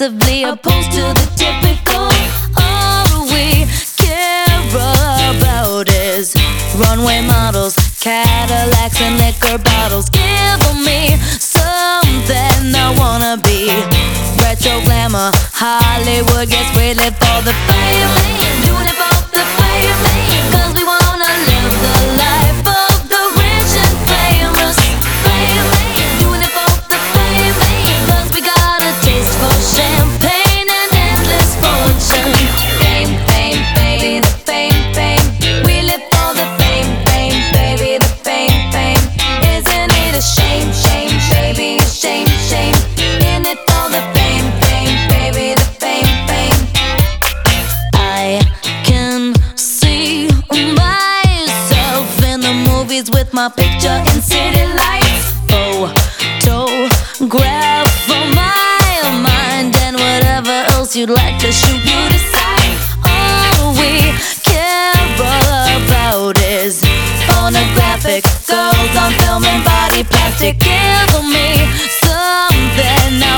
aggressively opposed to the typical. All we care about is runway models, Cadillacs and liquor bottles. Give me something I wanna be. Retro glamour, Hollywood gets really for the fame. Doing it for the fame, 'cause we wanna live the life of the rich and famous. Fame, doing it for the fame, 'cause we got a taste for champagne and endless fortune. Fame, fame, baby, the fame, fame. We live for the fame, fame, baby, the fame, fame. Isn't it a shame, shame, baby, shame, shame? In it for the fame, fame, baby, the fame, fame. I can see myself in the movies with my picture in city lights. Photograph for my mind and whatever else you'd like to shoot, you decide. All we care about is pornographic girls on film and body plastic. Give me something I